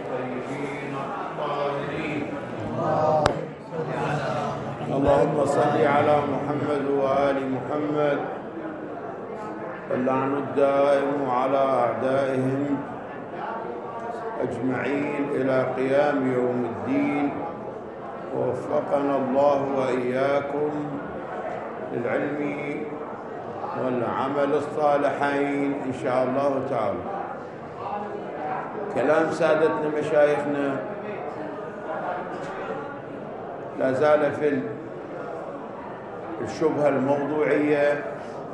الطيبين الطاهرين. اللهم صل على محمد وآل محمد، واللعن الدائم على أعدائهم أجمعين إلى قيام يوم الدين. ووفقنا الله وإياكم للعلم والعمل الصالحين إن شاء الله تعالى. كلام سادتنا مشايخنا لا زال في الشبهة الموضوعية.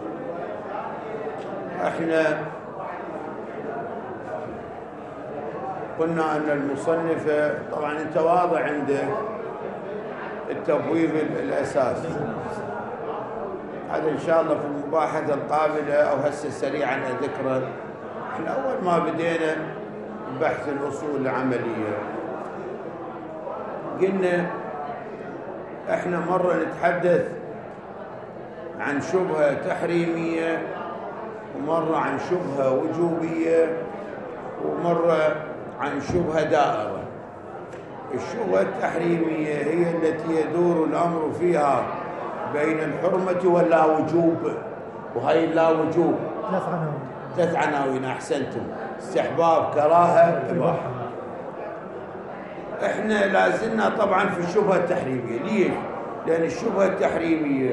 احنا قلنا أن المصنف، طبعا انت واضح عندك التبويب الأساسي، هذا إن شاء الله في المباحثة القابلة أو هسه سريعا أذكره. احنا أول ما بدينا بحث الأصول العملية قلنا احنا مرة نتحدث عن شبهة تحريمية، ومرة عن شبهة وجوبية، ومرة عن شبهة دائرة. الشبهة التحريمية هي التي يدور الأمر فيها بين الحرمة واللا وجوب، وهي لا وجوب ثلاث عناوين. أحسنتم، استحباب، كراهة، إباحة. احنا لازلنا طبعا في الشبهة التحريمية. ليش؟ لأن الشبهة التحريمية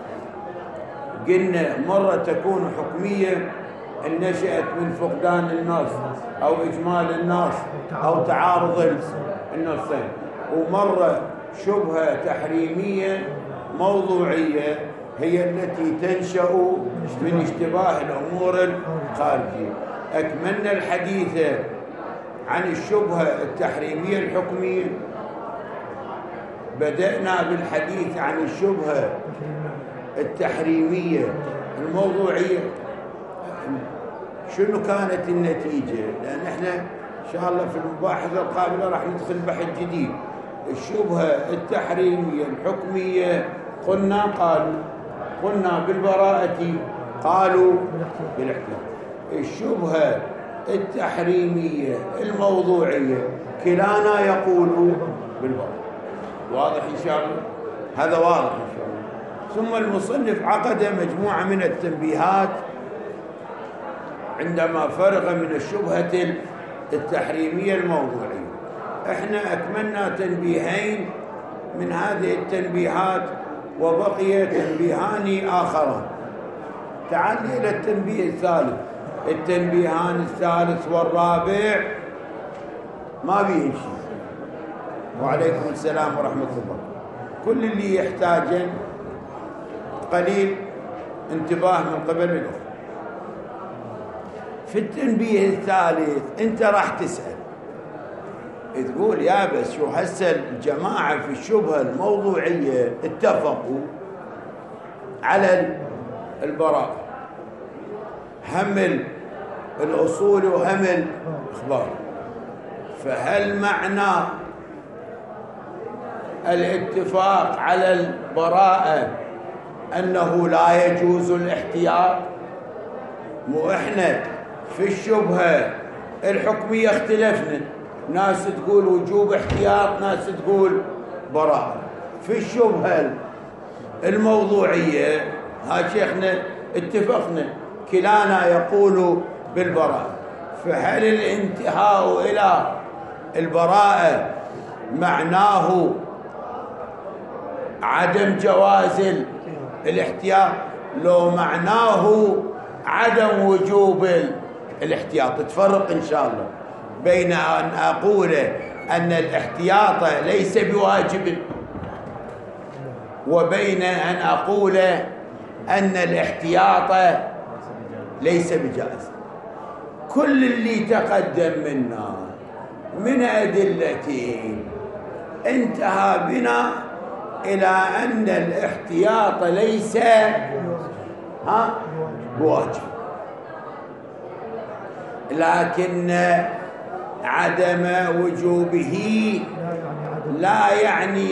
قلنا مرة تكون حكمية إن نشأت من فقدان النص أو إجمال النص أو تعارض النصين، ومرة شبهة تحريمية موضوعية هي التي تنشأ من اشتباه الأمور الخارجية. أكملنا الحديث عن الشبهة التحريمية الحكمية، بدأنا بالحديث عن الشبهة التحريمية الموضوعية. شنو كانت النتيجة؟ لأن احنا إن شاء الله في المباحثة القابلة راح ندخل بحث جديد. الشبهة التحريمية الحكمية قلنا بالبراءة، قالوا بالاحتياط. الشبهة التحريمية الموضوعية كلانا يقول بالبراءة. واضح إن شاء الله؟ هذا واضح إن شاء الله. ثم المصنف عقد مجموعة من التنبيهات عندما فرغ من الشبهة التحريمية الموضوعية. احنا أكملنا تنبيهين من هذه التنبيهات، وبقي تنبيهان آخران. تعال إلى التنبيه الثالث. التنبيهان الثالث والرابع ما بيه شيء. وعليكم السلام ورحمة الله. كل اللي يحتاجه قليل انتباه من قبل الأخوة. في التنبيه الثالث انت راح تسأل تقول يا بس شو هسه الجماعة في الشبهة الموضوعية اتفقوا على البراءة، هم الأصول وهم الإخبار، فهل معنى الاتفاق على البراءة أنه لا يجوز الاحتياط؟ مو إحنا في الشبهة الحكمية اختلفنا، ناس تقول وجوب احتياط، ناس تقول براءة. في الشبهة الموضوعية ها شيخنا اتفقنا كلانا يقول بالبراءة. فهل الانتهاء إلى البراءة معناه عدم جواز الاحتياط، لو معناه عدم وجوب الاحتياط؟ تفرق إن شاء الله بين أن أقول أن الاحتياط ليس بواجب وبين أن أقول أن الاحتياط ليس بجائز. كل اللي تقدم منا من أدلة انتهى بنا إلى أن الاحتياط ليس بواجب، لكن عدم وجوبه لا يعني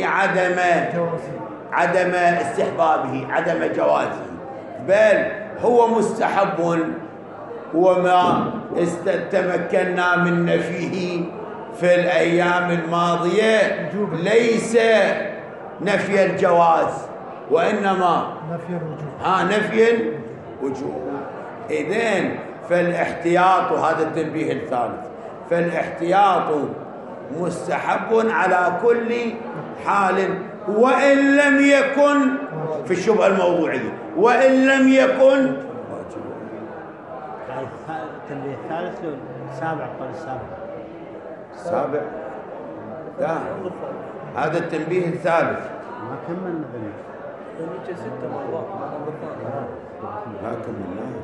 عدم استحبابه، عدم جوازه، بل هو مستحب، وما تمكنا من نفيه في الأيام الماضية ليس نفي الجواز وإنما نفي الوجوب. إذن فالاحتياط، وهذا التنبيه الثالث، فالاحتياط مستحب على كل حال وإن لم يكن في الشبهة الموضوعية، وإن لم يكن واجبا. التنبيه الثالث السابع قال السابع لا، هذا التنبيه الثالث ما كملنا ما كملناه.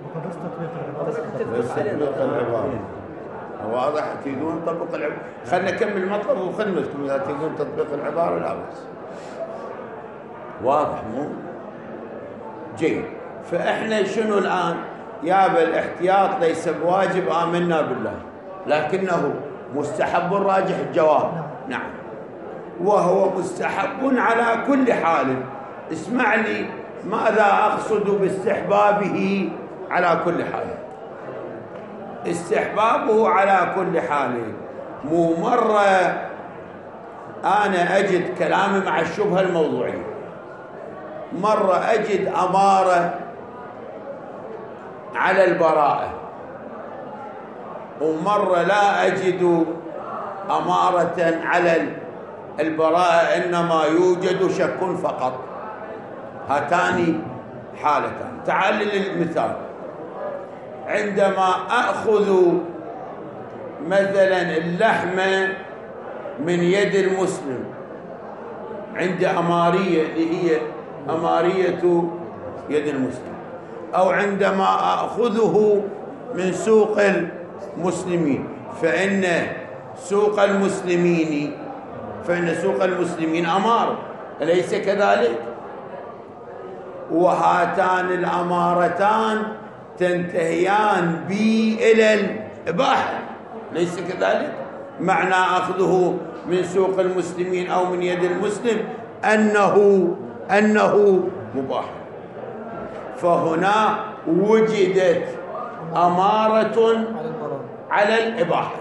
بس تطبيق العبارة واضح. تريدون تطبيق العبارة، خلنا نكمل مطلب وخدمتكم. إذا تريدون تطبيق العبارة لا بأس. واضح مو جيد. فإحنا شنو الآن؟ يابا الاحتياط ليس بواجب، آمنا بالله، لكنه مستحب راجح الجواب. نعم، وهو مستحب على كل حال. اسمع لي ماذا أقصد باستحبابه على كل حال. استحبابه على كل حال، مو مرة أنا أجد كلامي مع الشبهة الموضوعية، مرة أجد أمارة على البراءة، ومرة لا أجد أمارة على البراءة، إنما يوجد شك فقط. هاتان حالتان. تعال للمثال. عندما أخذ مثلا اللحم من يد المسلم عند أمارية اللي هي أمارية يد المسلم، أو عندما أخذه من سوق المسلمين، فإن سوق المسلمين أمار، أليس كذلك؟ وهاتان الأمارتان تنتهيان بي إلى الإباحة، ليس كذلك؟ معنى أخذه من سوق المسلمين أو من يد المسلم أنه مباح. فهنا وجدت أمارة على الإباحة.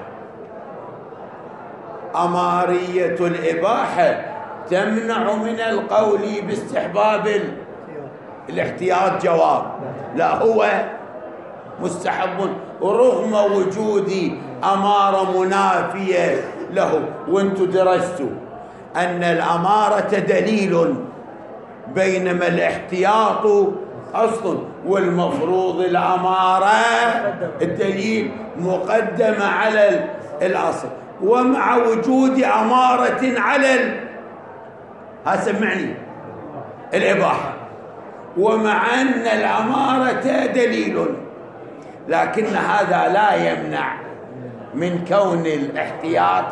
أمارية الإباحة تمنع من القول باستحباب الاحتياط جواب، لا هو مستحب رغم وجود أمارة منافية له. وانتم درستوا أن الأمارة دليل، بينما الاحتياط أصل، والمفروض الأمارة الدليل مقدمة على الأصل. ومع وجود أمارة على سمعني الإباحة، ومع أن الأمارة دليل، لكن هذا لا يمنع من كون الاحتياط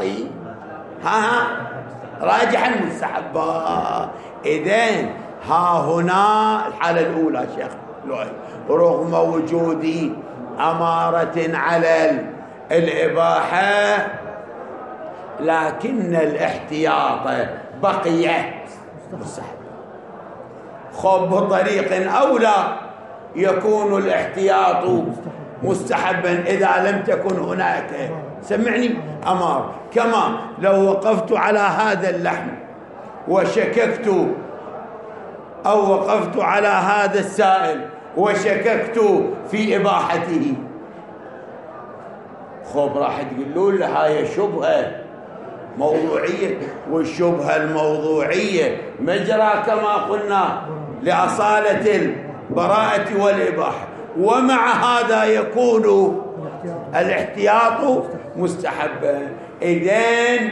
راجحا مستحبا. إذن ها هنا الحالة الأولى شيخ رغم وجود أمارة على الإباحة، لكن الاحتياط بقي مستحب. خب بطريق أولى يكون الاحتياط مستحبا إذا لم تكن هناك سمعني أمار. كما لو وقفت على هذا اللحم وشككت، أو وقفت على هذا السائل وشككت في إباحته، خب راح تقولون له هاي شبهة موضوعية، والشبهة الموضوعية مجرى كما قلنا لأصالة البراءة والإباحة، ومع هذا يكون الاحتياط مستحبا. إذن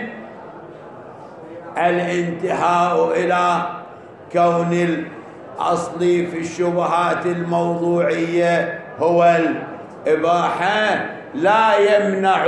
الانتهاء إلى كون الأصل في الشبهات الموضوعية هو الإباحة لا يمنع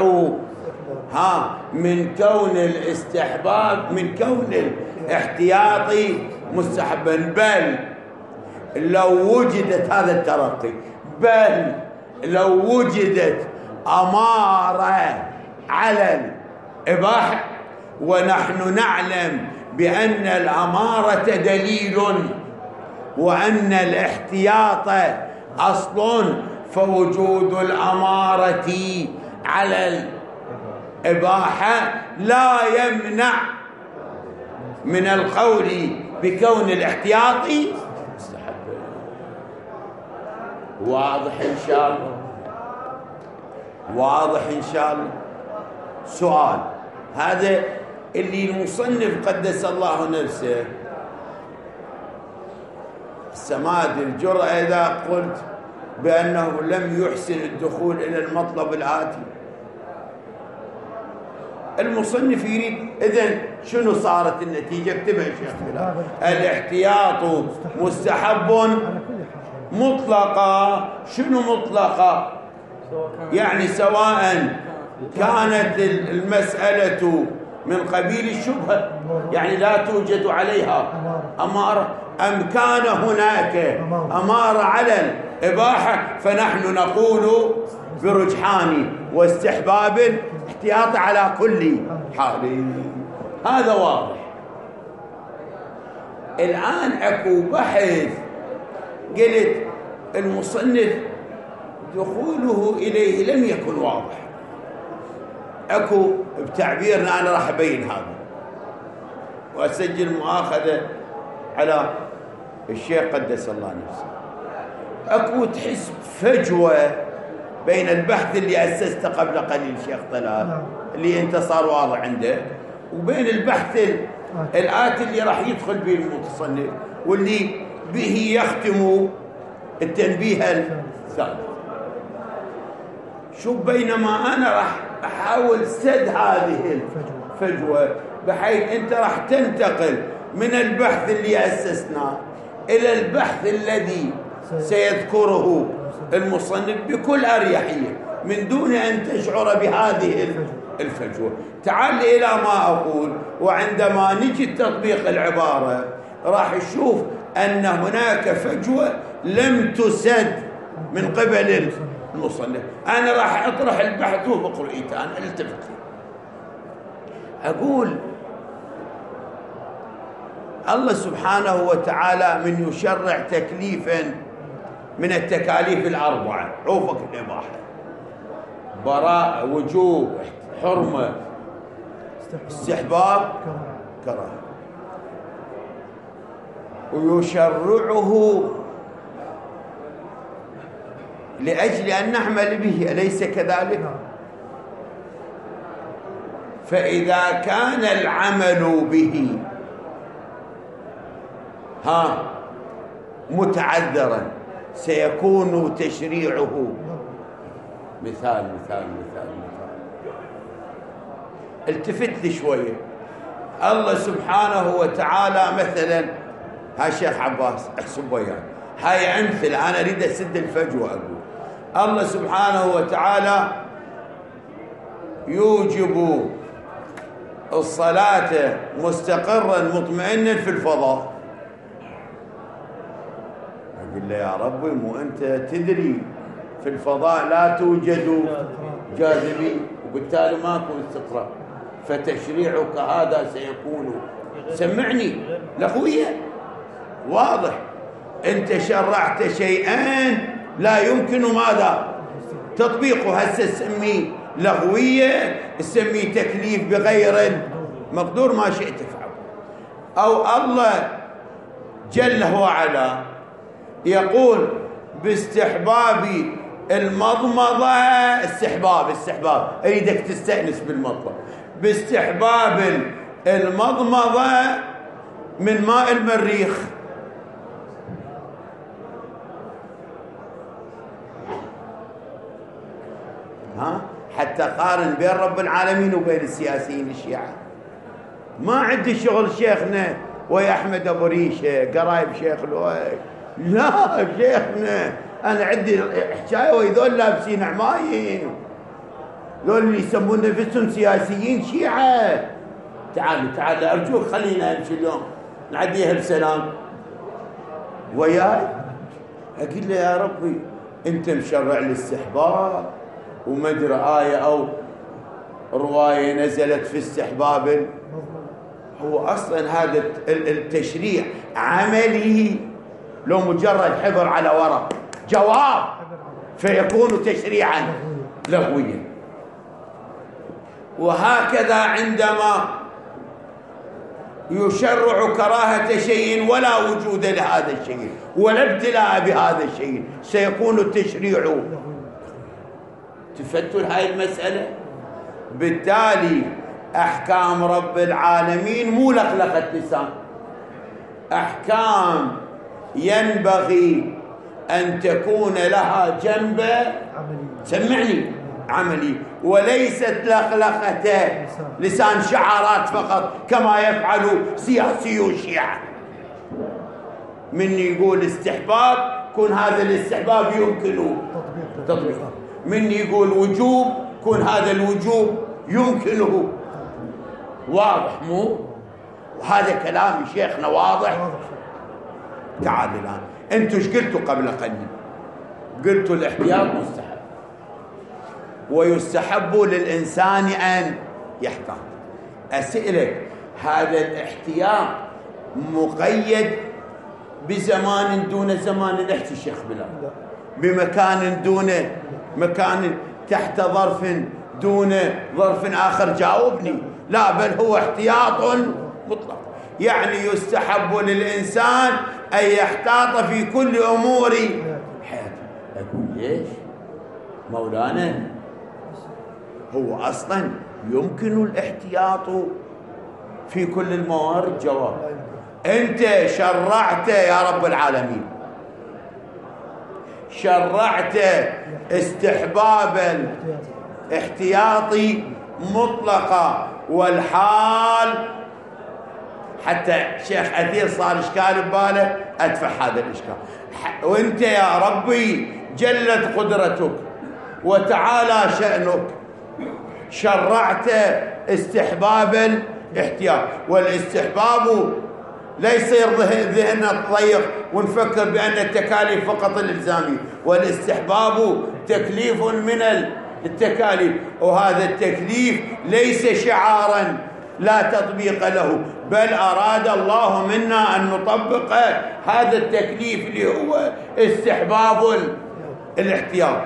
من كون الاستحباب، من كون الاحتياط مستحبا. بل لو وجدت هذا الترقي، بل لو وجدت أمارة على الإباحة، ونحن نعلم بأن الأمارة دليل وأن الاحتياط أصل، فوجود الأمارة على إباحة لا يمنع من القول بكون الاحتياطي مستحب. واضح إن شاء الله؟ واضح إن شاء الله. سؤال، هذا اللي المصنف قدس الله نفسه السماد الجرأة إذا قلت بأنه لم يحسن الدخول إلى المطلب الآتي. المصنف يريد، إذن شنو صارت النتيجة؟ اكتبها يا شيخ بلال. الاحتياط مستحب مطلقة. شنو مطلقة؟ يعني سواء كانت المسألة من قبيل الشبهة، يعني لا توجد عليها أمارة، أم كان هناك أمارة على الإباحة، فنحن نقول برجحان واستحباب الاحتياط على كل حال. هذا واضح. الآن أكو بحث، قلت المصنف دخوله إليه لم يكن واضح. أكو بتعبيرنا، أنا راح أبين هذا وأسجل مؤاخذة على الشيخ قدس الله نفسه. أكو تحس فجوة بين البحث اللي أسسته قبل قليل شيخ طلال اللي أنت صار واضح عنده، وبين البحث الآتي اللي راح يدخل به المتصنف واللي به يختم التنبيه الثالث. شوف، بينما أنا راح أحاول سد هذه الفجوة بحيث أنت راح تنتقل من البحث اللي أسسناه إلى البحث الذي سيذكره المصنف بكل أريحية من دون أن تشعر بهذه الفجوة. تعال إلى ما أقول، وعندما نجي تطبيق العبارة راح نشوف أن هناك فجوة لم تسد من قبل المصنف. أنا راح أطرح البحث وبقرئيته، أنا التفت أقول الله سبحانه وتعالى من يشرع تكليفا من التكاليف الأربعة: عوفك الإباحة، براء، وجوب، حرمة، استحباب، كراهة، ويشرعه لأجل أن نعمل به، أليس كذلك؟ فإذا كان العمل به متعذرا سيكون تشريعه مثال. التفت لي شوية. الله سبحانه وتعالى مثلا، ها شيخ عباس احسب وياي، هاي أمثلة أنا أريد أسد الفجوة. أقول الله سبحانه وتعالى يوجب الصلاة مستقرا مطمئنا في الفضاء. أقول له يا ربي، مو أنت تدري في الفضاء لا توجد جاذبية وبالتالي ماكو استقرار، فتشريعك هذا سيكون، سمعني لغوية. واضح، أنت شرعت شيئا لا يمكن ماذا تطبيقه. هسه تسميه لغوية، تسميه تكليف بغير مقدور، ما شئت تفعل. أو الله جل وعلا يقول باستحباب المضمضة، استحباب أريدك تستأنس بالمطلب، باستحباب المضمضة من ماء المريخ. حتى قارن بين رب العالمين وبين السياسيين الشيعة. ما عندي شغل شيخنا ويا أحمد أبو ريشة قرايب شيخ الويل، لا شيخنا أنا عندي حكاية ويذول لابسين عمايم، ذول اللي يسمون نفسهم سياسيين شيعة. تعالوا أرجوك خلينا نمشي اليوم نعديها بسلام وياي. أقول له يا ربي أنت مشرع الاستحباب وما ادري آية أو رواية نزلت في استحباب. هو أصلا هذا التشريع عملي، لو مجرد حبر على ورق جواب فيكون تشريعا لغويا. وهكذا عندما يشرع كراهة شيء ولا وجود لهذا الشيء ولا ابتلاء بهذا الشيء سيكون التشريع. تفتوا هاي المسألة. بالتالي أحكام رب العالمين مو لخلقة لسان، أحكام ينبغي أن تكون لها جنب سمعني عملي، وليست لخلقة لسان شعارات فقط كما يفعل سياسيو الشيعة. من يقول استحباب كون هذا الاستحباب يمكن تطبيقه، من يقول وجوب كون هذا الوجوب يمكنه. واضح مو؟ وهذا كلام شيخنا واضح. تعال الآن انتوا ايش قلتوا قبل قليل؟ قلتوا الاحتياط مستحب ويستحب للإنسان أن يحتاط. أسألك هذا الاحتياط مقيد بزمان دون زمان؟ نحكي الشيخ بلال بمكان دون مكان، تحت ظرف دون ظرف آخر؟ جاوبني. لا، بل هو احتياط مطلق. يعني يستحب للإنسان أن يحتاط في كل أمور حياته. أقول ليش مولانا؟ هو أصلا يمكن الاحتياط في كل الموارد. جواب: أنت شرعت يا رب العالمين، شرعت استحباب الاحتياطي مطلقا، والحال حتى شيخ أثير صار إشكال بباله أدفع هذا الإشكال. وأنت يا ربي جلت قدرتك وتعالى شأنك شرعت استحباب الاحتياط، والاستحباب ليس يرضي ذهننا الضيق ونفكر بأن التكاليف فقط الإلزامية، والاستحباب تكليف من التكاليف، وهذا التكليف ليس شعارا لا تطبيق له، بل أراد الله منا أن نطبق هذا التكليف اللي هو استحباب الاحتياط.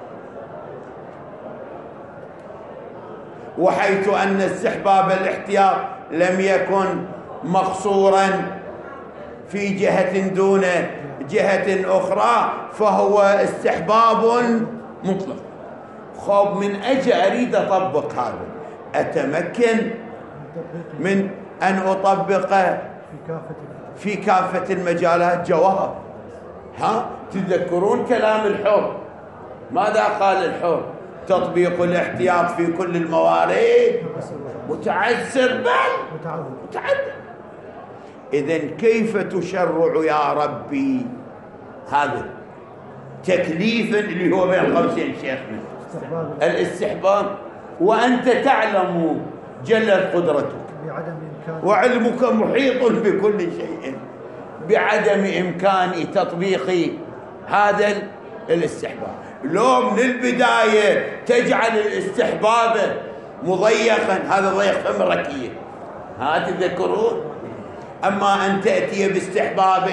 وحيث أن استحباب الاحتياط لم يكن مقصورا في جهة دون جهة أخرى فهو استحباب مطلق. خب من أجل أريد أطبق هذا، أتمكن من أن أطبق في كافة المجالات؟ جواب: تذكرون كلام الحر؟ ماذا قال الحر؟ تطبيق الاحتياط في كل الموارد متعسر بل متعدد. إذن كيف تشرع يا ربي هذا تكليف اللي هو بين قوسين شيخنا الاستحباب، وأنت تعلم جلت قدرتك وعلمك محيط بكل شيء بعدم إمكان تطبيق هذا الاستحباب؟ لو من البداية تجعل الاستحباب مضيقا، هذا ضيق فم ركية، تذكرون؟ أما أن تأتي باستحباب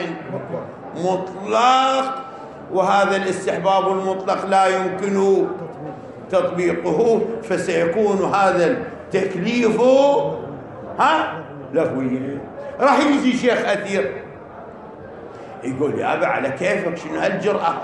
مطلق، وهذا الاستحباب المطلق لا يمكن تطبيقه، فسيكون هذا التكليف لغويا. راح يجي شيخ أثير يقول: يا أبا على كيفك، شنو هالجرأة؟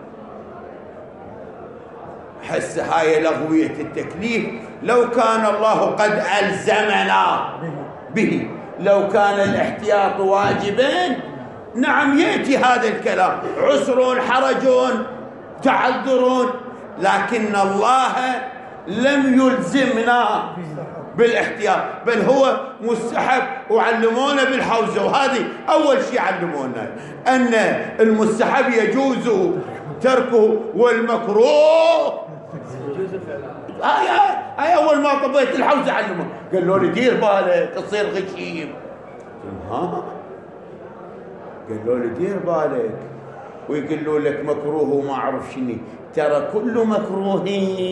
حس هاي لغوية التكليف. لو كان الله قد ألزمنا به، لو كان الاحتياط واجبا، نعم يأتي هذا الكلام، عسر حرج تعذر، لكن الله لم يلزمنا بالاحتياط، بل هو مستحب. وعلمونا بالحوزة، وهذه أول شيء علمونا، أن المستحب يجوز تركه والمكروه هاي أول ما طبيت الحوزة علمونا، قالوا لي دير بالك تصير غشيم. قالوا لي دير بالك، ويقولوا لك مكروه وما أعرف شنو، ترى كل مكروه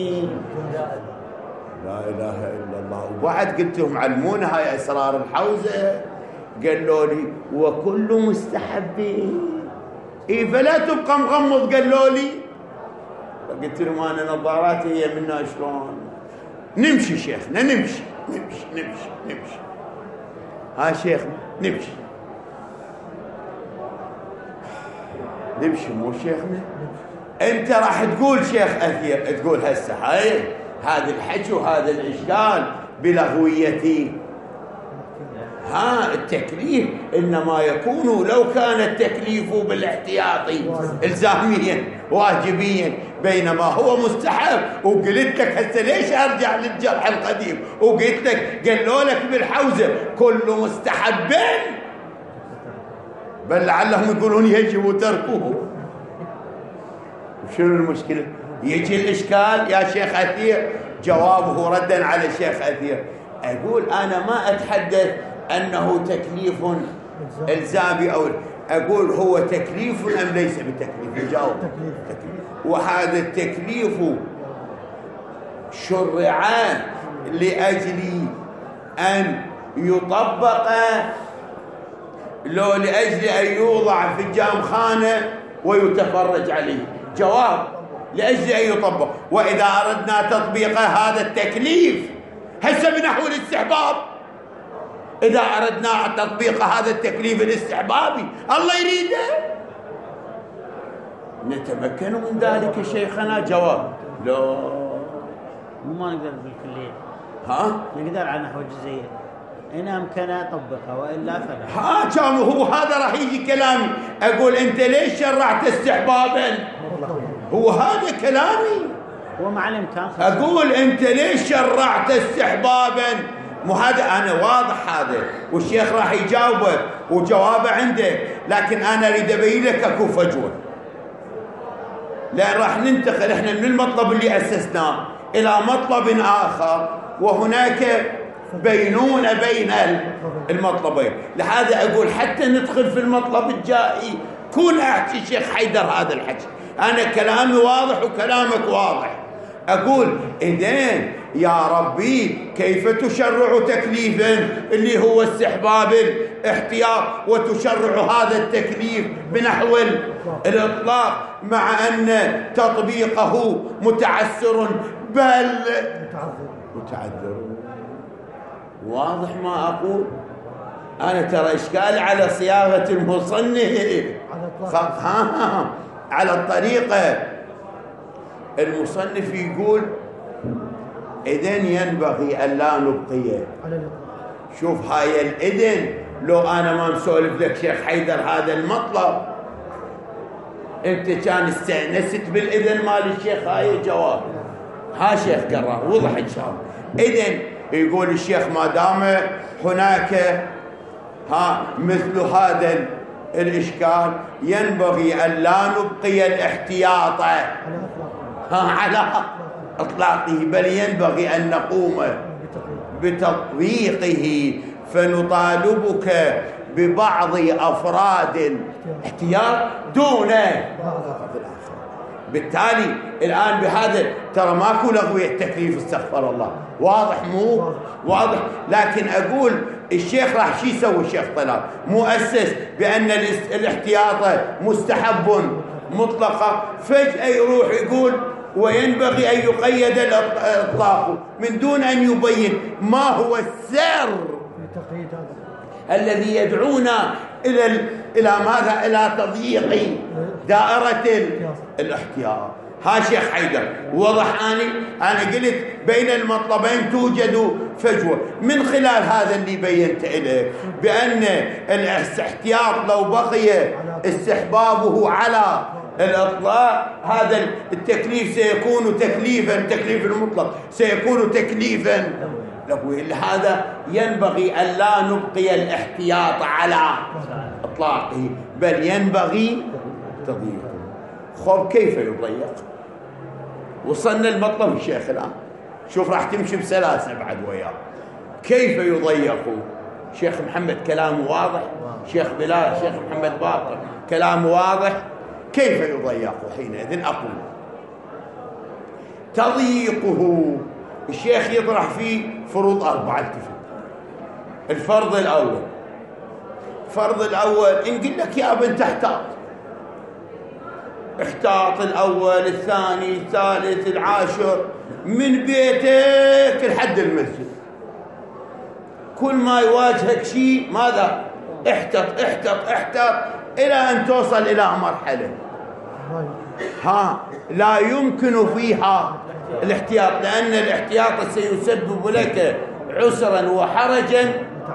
لا إله إلا الله. وبعد قلت لهم علمونا هاي أسرار الحوزة، قالوا لي وكل مستحب. فلا تبقى مغمض. قالوا لي، قلت لهم أنا نظاراتي هي منها شلون، نمشي شيخنا، نمشي نمشي نمشي نمشي. ها شيخنا نمشي نمشي مو شيخنا. انت راح تقول شيخ اثير، تقول هسه هاي هذا الحكي وهذا الاشكال بلغويتي. ها التكليف انما يكون لو كان التكليف بالاحتياطي الزاميا واجبيا، بينما هو مستحب. وقلت لك هسه ليش ارجع للجرح القديم وقلت لك قالوا لك بالحوزه كل مستحب بل لعلهم يقولون يجب تركه. شنو المشكله؟ يجي الاشكال يا شيخ اثير. جوابه ردا على الشيخ اثير، اقول انا ما اتحدث انه تكليف الزامي او اقول هو تكليف ام ليس بتكليف. جاوب. تكليف. وهذا التكليف شرع لاجل ان يطبق لو لاجل ان يوضع في الجامخانه ويتفرج عليه. جواب لاجل ان يطبق. واذا اردنا تطبيق هذا التكليف هسه بنحو الاستحباب، إذا أردنا تطبيق هذا التكليف الاستحبابي الله يريده نتمكن من ذلك شيخنا. جواب لا، ما نقدر بالكلية. ها نقدر على نحو الجزئية إن أمكن أطبقها وإلا فلا. ها كان هو هذا راح يجي كلامي. أقول أنت ليش شرعت استحبابا؟ هو هذا كلامي. هو مع الإمكان. أقول أنت ليش شرعت استحبابا؟ مو هذا أنا واضح هذا، والشيخ راح يجاوبك وجوابه عنده، لكن أنا أريد أبين لك أكو فجوة، لأن راح ننتقل إحنا من المطلب اللي أسسناه إلى مطلب آخر، وهناك بينونة بين المطلبين. لهذا أقول حتى ندخل في المطلب الجائي كون أحكي الشيخ حيدر هذا الحكي. أنا كلامي واضح وكلامك واضح. أقول إذن يا ربي كيف تشرع تكليفا اللي هو استحباب الاحتياط وتشرع هذا التكليف بنحو الإطلاق مع أن تطبيقه متعسر بل متعذر. واضح ما أقول؟ أنا ترى إشكالي على صياغة المصنف على الطريقة. المصنف يقول إذن ينبغي أن لا نبقيه. شوف هاي الإذن لو أنا ما مسولف لك شيخ حيدر هذا المطلب أنت كان استأنست بالإذن مال الشيخ. هاي جواب. ها شيخ قرر وضح إن شاء الله. إذن يقول الشيخ ما دام هناك مثل هذا الإشكال ينبغي أن لا نبقي الاحتياط على إطلاقه، بل ينبغي أن نقوم بتطبيقه، فنطالبك ببعض أفراد الاحتياط دون بالتالي الآن بهذا ترى ماكو لغوية التكليف استغفر الله. واضح مو واضح؟ لكن أقول الشيخ راح شو يسوي الشيخ طلال؟ مؤسس بأن الاحتياط مستحب مطلقة، فجأة يروح يقول وينبغي أن يقيد الإطلاق من دون أن يبين ما هو السر الذي يدعونا إلى ماذا؟ إلى تضييق دائرة الاحتياط. ها شيخ حيدر وضح. أنا قلت بين المطلبين توجد فجوة من خلال هذا اللي بينت إليه بأن الاحتياط لو بقي استحبابه على الإطلاق هذا التكليف سيكون تكليفا، تكليف المطلق سيكون تكليفا له. هذا ينبغي أن لا نبقي الاحتياط على إطلاقه بل ينبغي تضييقه. خب كيف يضيق؟ وصلنا المطلب الشيخ الآن. شوف راح تمشي بسلاسة بعد وياه. كيف يضيق؟ شيخ محمد كلامه واضح، شيخ بلال، شيخ محمد باقر كلامه واضح. كيف يضيق حينئذ؟ أقول تضييقه الشيخ يطرح فيه فروض 4 التفت. الفرض الأول، الفرض الأول إن قل لك يا ابن تحتاط احتاط الأول الثاني الثالث العاشر من بيتك لحد المسجد. كل ما يواجهك شيء ماذا؟ احتط احتط احتط إلى أن توصل إلى مرحلة لا يمكن فيها الاحتياط، لأن الاحتياط سيسبب لك عسرا وحرجا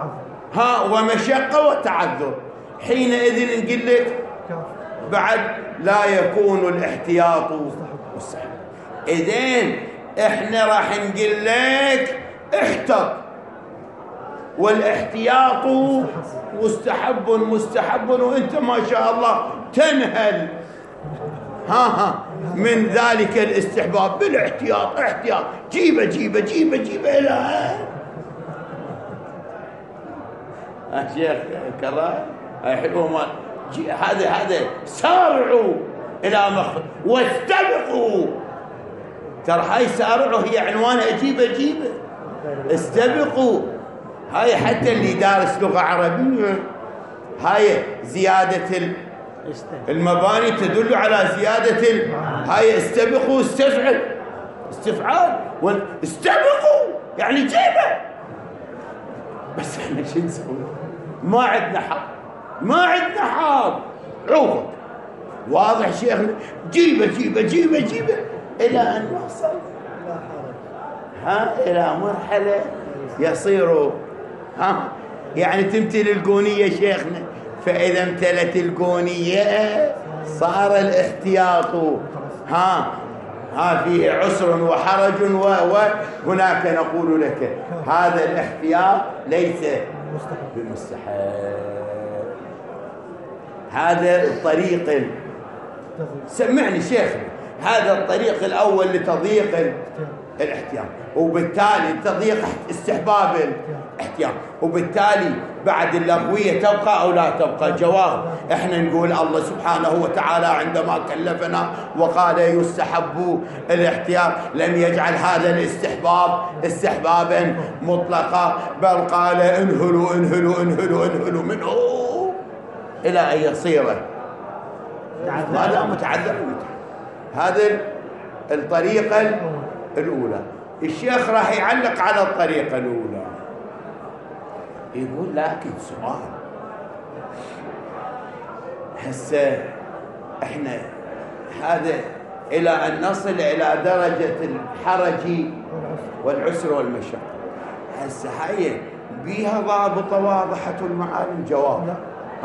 ومشقة وتعذر. حينئذ نقول لك بعد لا يكون الاحتياط مستحب. إذن احنا راح نقول لك احتط، والاحتياط مستحب وانت ما شاء الله تنهل من ذلك الاستحباب بالاحتياط. احتياط جيبه جيبه جيبه جيبه الى شيخ كرام حلوه. هذا سارعوا الى مخرج واستبقوا. ترى هاي سارعوا هي عنوانها جيبه جيبه، استبقوا. هاي حتى اللي دارس لغه عربيه هاي زياده المباني تدل على زياده هاي استبقوا استفعال استبقوا يعني جيبه. بس احنا شو نسوي؟ ما عندنا حق عوض. واضح شيخنا؟ جيبه جيبه جيبه جيبه الى ان نوصل الى مرحله يصير يعني تمتلي القونيه شيخنا. فاذا امتلت القونيه صار الاحتياط فيه عسر وحرج وهناك نقول لك هذا الاحتياط ليس بمستحب. هذا الطريق سمعني شيخنا، هذا الطريق الأول لتضييق الاحتياط، وبالتالي تضييق استحباب الاحتياط، وبالتالي بعد اللغوية تبقى أو لا تبقى؟ جواب احنا نقول الله سبحانه وتعالى عندما كلفنا وقال يستحب الاحتياط لم يجعل هذا الاستحباب استحبابا مطلقا، بل قال انهلوا انهلوا انهلوا انهلوا منه إلى أن يصير ماذا؟ متعذر. هذه الطريقة الأولى. الشيخ راح يعلق على الطريقة الأولى، يقول لكن سؤال، هسه احنا هذا إلى أن نصل إلى درجة الحرج والعسر والمشقة، هسه هاي بيها ضابطة واضحة المعالم؟ جواب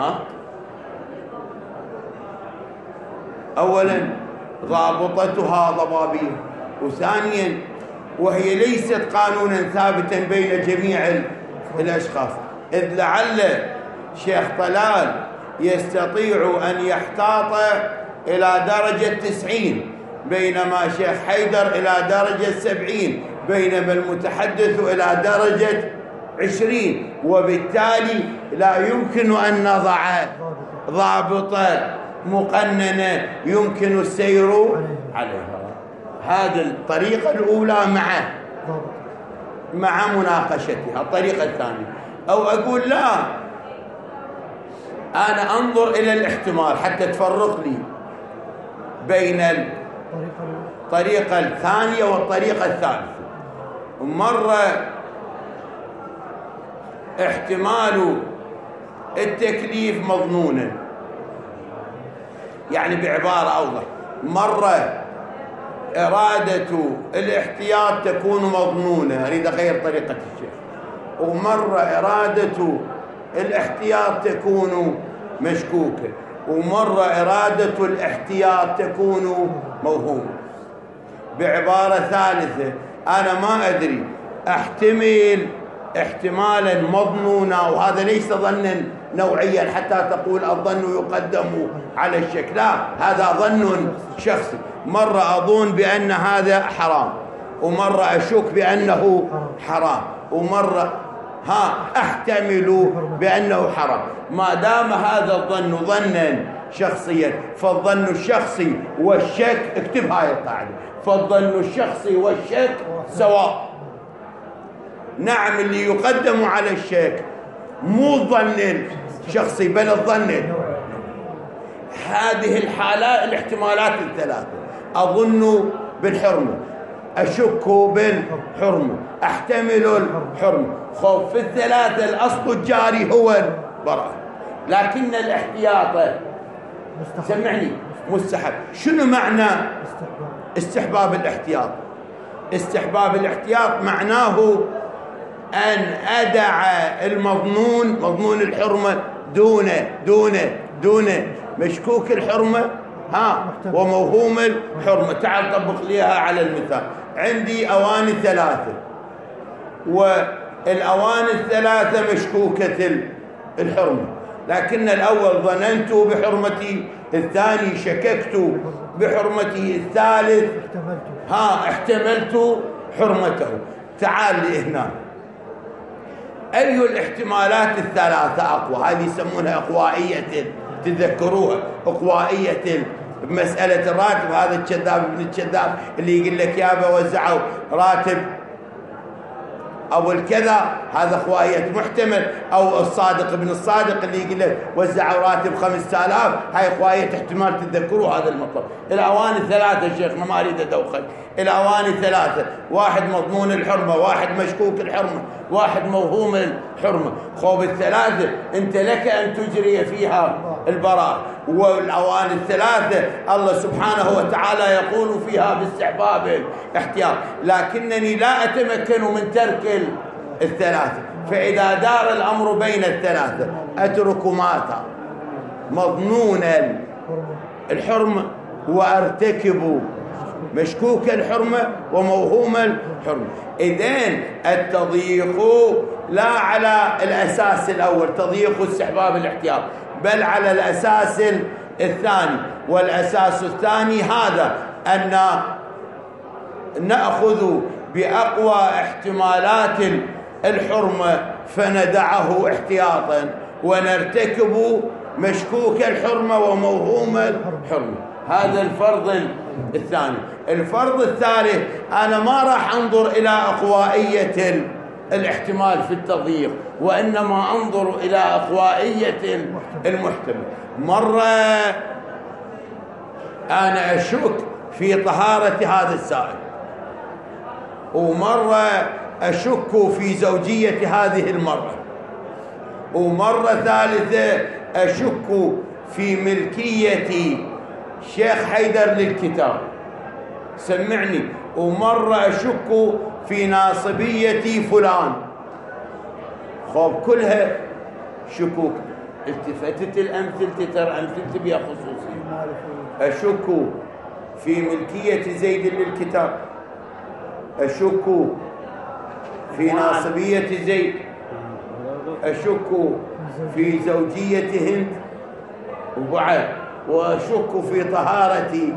أولا ضابطتها ضبابية، وثانيا وهي ليست قانونا ثابتا بين جميع الأشخاص، إذ لعل شيخ طلال يستطيع أن يحتاط إلى درجة 90 بينما شيخ حيدر إلى درجة 70 بينما المتحدث إلى درجة 20، وبالتالي لا يمكن أن نضع ضابطة مقننة يمكن السير عليها. هذه الطريقة الأولى مع مناقشتها. الطريقة الثانية أو أقول لا، أنا أنظر إلى الاحتمال حتى تفرق لي بين الطريقة الثانية والطريقة الثالثة. مرة احتمال التكليف مظنونا، يعني بعبارة أوضح، مرة إرادة الاحتياط تكون مظنونة، أريد أغير طريقة الشيخ، ومرة إرادة الاحتياط تكون مشكوكة، ومرة إرادة الاحتياط تكون موهومة. بعبارة ثالثة أنا ما أدري، أحتمل احتمالا مظنونا، وهذا ليس ظنا نوعيا حتى تقول الظن يقدم على الشك، لا، هذا ظن شخصي. مرة أظن بأن هذا حرام، ومرة أشك بأنه حرام، ومرة أحتمل بأنه حرام. ما دام هذا الظن ظنا شخصيا، فالظن الشخصي والشك، اكتب هاي القاعدة، فالظن الشخصي والشك سواء. نعم، اللي يقدم على الشك مو الظن الشخصي بل الظن. هذه الحالات الاحتمالات الثلاثة. أظن بالحرمة، أشك بالحرمة، أحتمل الحرمة. خوف في الثلاثة الأصل الجاري هو البراءة، لكن الاحتياط سمعني مستحب. شنو معنى استحباب الاحتياط؟ استحباب الاحتياط معناه أن أدع المظنون، مظنون الحرمة، دون مشكوك الحرمة وموهوم الحرمة. تعال طبق ليها على المثال. عندي أواني ثلاثة، والأواني الثلاثة مشكوكة الحرمة، لكن الأول ظننت بحرمتي، الثاني شككت بحرمته، الثالث احتملت حرمته. تعال لي هنا، أي الإحتمالات الثلاثة أقوى؟ هذه يسمونها أقوائية، تذكروها أقوائية بمسألة الراتب. هذا الكذاب ابن الكذاب اللي يقول لك يابا وزعوا راتب أو الكذا، هذا أقوائية محتمل. أو الصادق ابن الصادق اللي يقول لك وزعوا راتب 5000، هاي أقوائية احتمال. تذكروا هذا المطلب. الأواني ثلاثة شيخنا، ما أريد أدوخل. الأواني ثلاثة، واحد مضمون الحرمة، واحد مشكوك الحرمة، واحد موهوم الحرمة. خوف الثلاثة أنت لك أن تجري فيها البراء، والأواني الثلاثة الله سبحانه وتعالى يقول فيها باستحباب الاحتياط، لكنني لا أتمكن من ترك الثلاثة. فإذا دار الأمر بين الثلاثة أترك ماذا؟ مظنون الحرمة وأرتكب مشكوك الحرمة وموهوم الحرمة. إذن التضييق لا على الأساس الأول، تضييق استحباب الاحتياط، بل على الأساس الثاني. والأساس الثاني هذا أن نأخذ بأقوى احتمالات الحرمة فندعه احتياطا، ونرتكب مشكوك الحرمة وموهوم الحرمة. هذا الفرض الثاني. الفرض الثالث، أنا ما راح أنظر إلى أقوائية الاحتمال في التضييق، وإنما أنظر إلى أقوائية المحتمل. مرة أنا أشك في طهارة هذا السائل، ومرة أشك في زوجية هذه المرأة، ومرة ثالثة أشك في ملكية شيخ حيدر للكتاب، سمعني، ومرة أشك في ناصبية فلان. خوف كلها شكوك. التفتت الأمثلة، ترى أمثلة بها خصوصية. أشك في ملكية زيد للكتاب، أشك في ناصبية زيد، أشك في زوجية هند، وبعد وأشك في طهارة.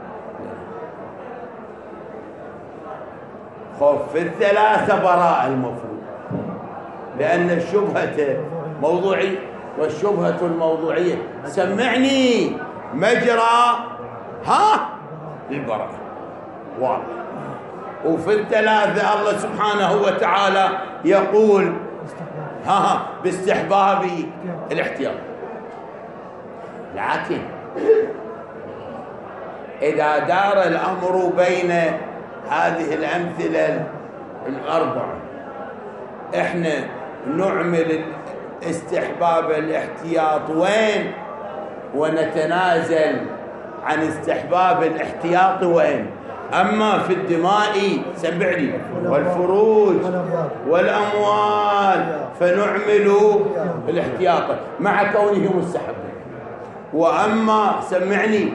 خوف في الثلاثة براءة المفروض، لأن الشبهة موضوعي، والشبهة الموضوعية سمعني مجرى للبراءة واضح. وفي الثلاثة الله سبحانه وتعالى يقول باستحباب الاحتياط. لكن إذا دار الأمر بين هذه الأمثلة الأربعة، إحنا نعمل استحباب الاحتياط وين، ونتنازل عن استحباب الاحتياط وين. أما في الدماء سمعني والفروج والأموال فنعمل الاحتياط مع كونه مستحبا. وأما سمعني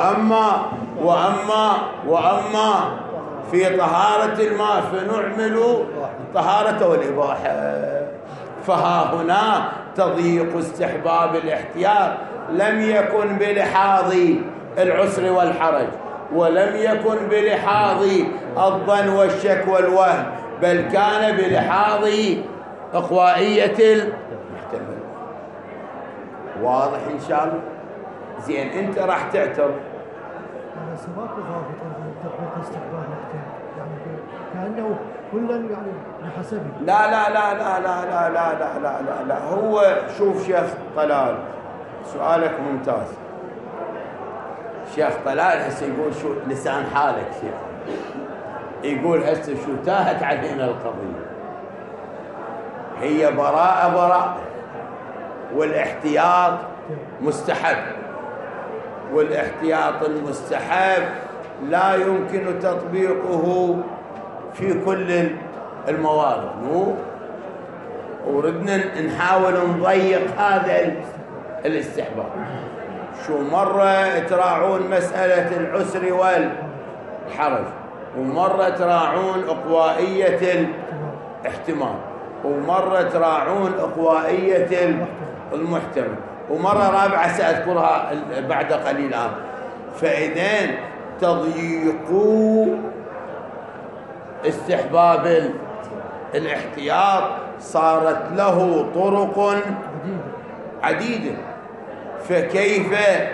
وأما في طهارة الماء فنعمل الطهارة والإباحة. فها هنا تضييق استحباب الاحتياط لم يكن بلحاظ العسر والحرج، ولم يكن بلحاظ الظن والشك والوهم، بل كان بلحاظ أقوائية المحتمل. واضح إن شاء الله؟ زين، أنت راح تعترض أنا سمعت ضابط تطبيق استحباب الاحتياط، يعني كأنه كلا يعني بحسبه. لا لا لا لا لا لا لا لا لا لا لا. هو شوف شيخ طلال، سؤالك ممتاز. شيخ طلال هسه يقول شو لسان حالك شيخ، يقول هسه شو تاهت علينا القضية، هي براءة والاحتياط مستحب، والاحتياط المستحب لا يمكن تطبيقه في كل المواقف، مو وردنا نحاول نضيق هذا الاستحباب. شو مرة تراعون مسألة العسر والحرج، ومرة تراعون إقوائية الاحتمال، ومرة تراعون إقوائية المحتمل، ومرة رابعة سأذكرها بعد قليل الآن. فإذن تضييق استحباب الاحتياط صارت له طرق عديدة، فكيف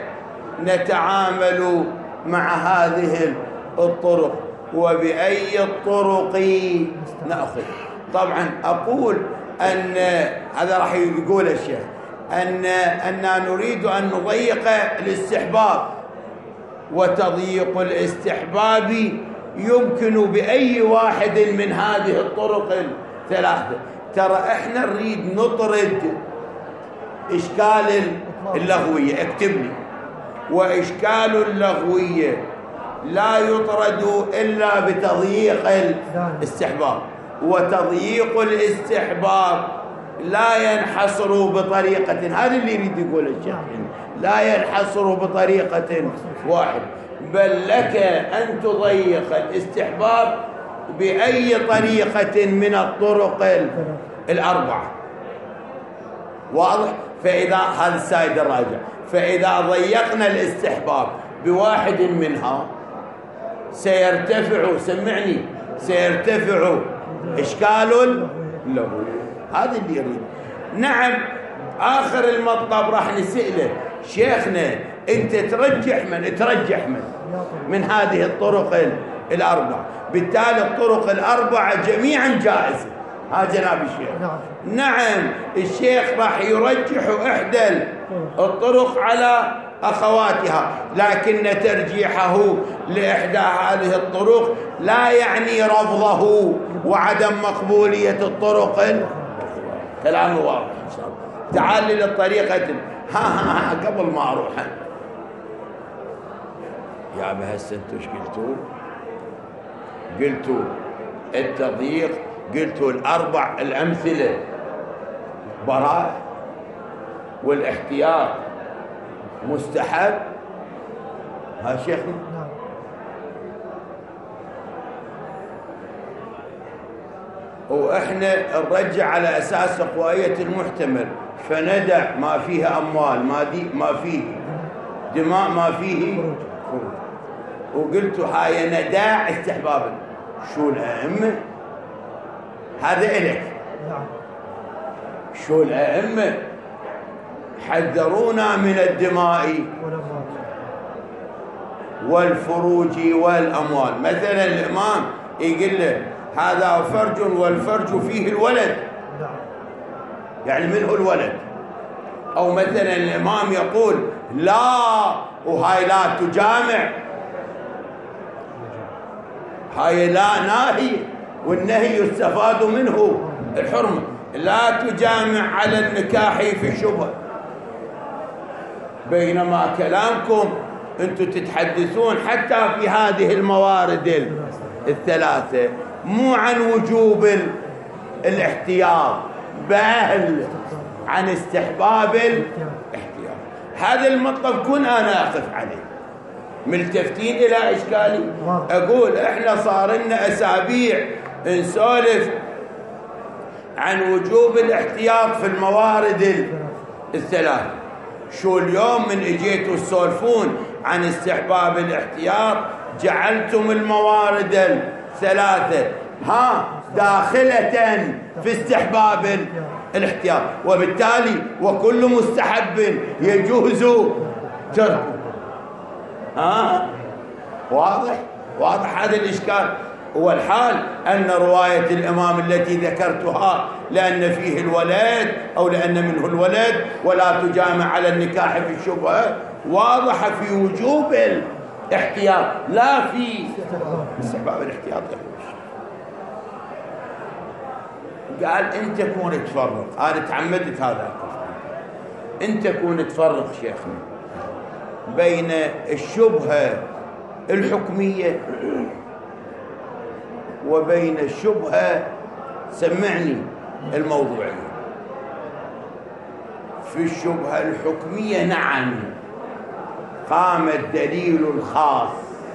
نتعامل مع هذه الطرق وبأي الطرق نأخذ؟ طبعا أقول أن هذا راح يقول الشيخ أننا نريد أن نضيق الاستحباب، وتضييق الاستحباب يمكن بأي واحد من هذه الطرق الثلاثة. ترى احنا نريد نطرد إشكال اللغوية، اكتب لي، وإشكال اللغوية لا يطرد إلا بتضييق الاستحباب، وتضييق الاستحباب لا ينحصر بطريقة، هذا اللي يريد يقول الشيخ، لا ينحصر بطريقة واحدة، بل لك أن تضيق الاستحباب بأي طريقة من الطرق الأربعة. واضح؟ فإذا هذا السائد الراجع، فإذا ضيقنا الاستحباب بواحد منها سيرتفع، سمعني، سيرتفع إشكال اللغوي. هذا اللي يريد. نعم، آخر المطلب راح نسأله شيخنا أنت ترجح من هذه الطرق الأربعة، بالتالي الطرق الأربعة جميعا جائزة. ها جناب الشيخ؟ نعم، الشيخ راح يرجح إحدى الطرق على أخواتها، لكن ترجيحه لإحدى هذه الطرق لا يعني رفضه وعدم مقبولية الطرق. كلام واضح إن شاء الله. تعال للطريقة قبل ما أروح يا بهسه انتوا ايش قلتوا التضييق، قلتوا الأربع الأمثلة، براء والاحتياط مستحب. ها شيخنا؟ وإحنا نرجع على أساس إقوائية المحتمل، فندع ما فيه أموال، ما فيه دماء، ما فيه خروج. وقلتوا هاي نداع استحبابا. شو الأئمة؟ هذا إلك. شو الأئمة؟ حذرونا من الدماء والفروج والأموال. مثلا الإمام يقول له هذا فرج والفرج فيه الولد، يعني منه الولد. أو مثلا الإمام يقول لا وهاي لا تجامع، هاي لا ناهي، والنهي يستفاد منه الحرمة، لا تجامع على النكاح في شبهة. بينما كلامكم أنتم تتحدثون حتى في هذه الموارد الثلاثة مو عن وجوب الاحتياط، بل عن استحباب الاحتياط. هذا المطلب كن أنا أقف عليه. ملتفتين إلى إشكالي؟ أقول إحنا صار لنا أسابيع نسولف عن وجوب الاحتياط في الموارد الثلاث. شو اليوم من اجيتوا تسولفون عن استحباب الاحتياط جعلتم الموارد الثلاثة داخلة في استحباب الاحتياط، وبالتالي وكل مستحب يجوز تركه. واضح هذا الإشكال. هو الحال أن رواية الإمام التي ذكرتها لأن فيه الولد أو لأن منه الولد ولا تجامع على النكاح في الشبهة، واضحة في وجوب الاحتياط لا في استحباب الاحتياط. قال أنت كون تفرق، أنا تعمدت هذا أنت كون تفرق شيخنا بين الشبهة الحكمية وبين الشبهة سمعني الموضوعية. في الشبهة الحكمية نعم قام الدليل الخاص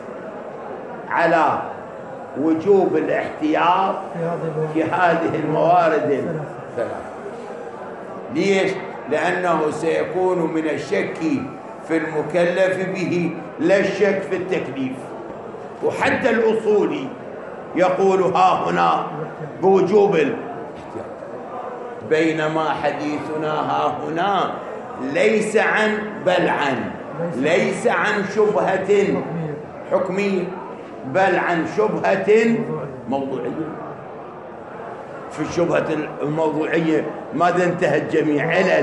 على وجوب الاحتياط في هذه الموارد الثلاث. ليش؟ لأنه سيكون من الشك في المكلف به لا الشك في التكليف. وحتى الأصولي يقول ها هنا بوجوب الاحتياط، بينما حديثنا ها هنا ليس عن بل عن ليس عن شبهة حكمية بل عن شبهة موضوعية. في الشبهة الموضوعية ماذا انتهت جميع علل.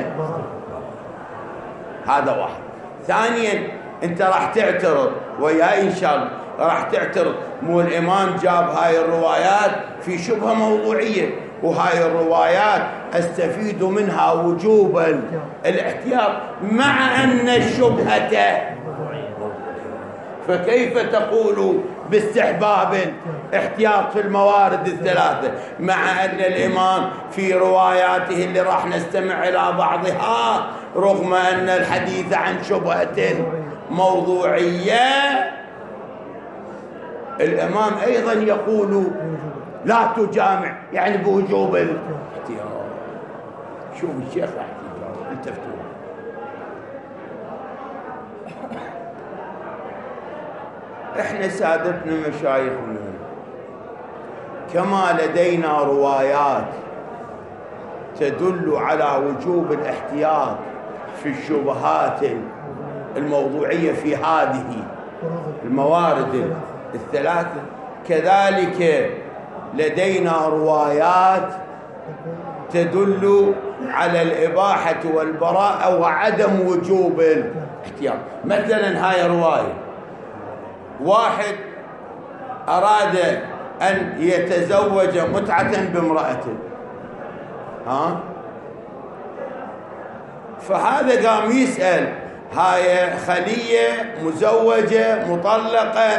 هذا واحد. ثانيا انت راح تعترض وياي ان شاء الله راح تعترض مو الامام جاب هاي الروايات في شبهة موضوعية وهاي الروايات استفيد منها وجوب الاحتياط مع ان الشبهة فكيف تقول باستحباب احتياط في الموارد الثلاثة مع أن الإمام في رواياته اللي راح نستمع إلى بعضها رغم أن الحديث عن شبهة موضوعية الإمام أيضا يقول لا تجامع يعني بوجوب الاحتياط. شوف الشيخ راح يجاوب انت فتوه. احنا سادتنا مشايخنا كما لدينا روايات تدل على وجوب الاحتياط في الشبهات الموضوعية في هذه الموارد الثلاثة، كذلك لدينا روايات تدل على الإباحة والبراءة وعدم وجوب الاحتياط. مثلا هاي رواية واحد أراد أن يتزوج متعة بامرأة فهذا قام يسأل هاي خلية مزوجة مطلقة